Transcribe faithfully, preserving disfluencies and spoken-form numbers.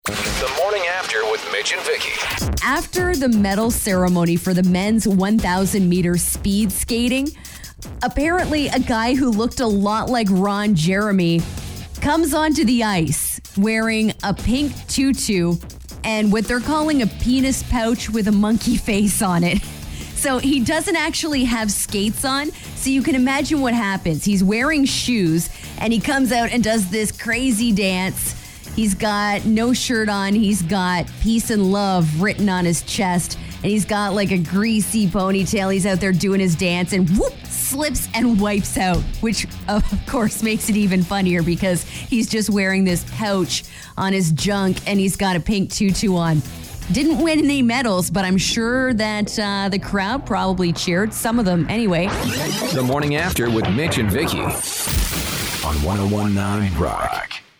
The Morning After with Mitch and Vicky. After the medal ceremony for the men's one thousand meter speed skating, apparently a guy who looked a lot like Ron Jeremy comes onto the ice wearing a pink tutu and what they're calling a penis pouch with a monkey face on it. So he doesn't actually have skates on, so you can imagine what happens. He's wearing shoes and he comes out and does this crazy dance. He's got no shirt on. He's got peace and love written on his chest. And he's got like a greasy ponytail. He's out there doing his dance and whoop, slips and wipes out, which of course makes it even funnier because he's just wearing this pouch on his junk and he's got a pink tutu on. Didn't win any medals, but I'm sure that uh, the crowd probably cheered. Some of them anyway. The Morning After with Mitch and Vicky on one oh one point nine Rock.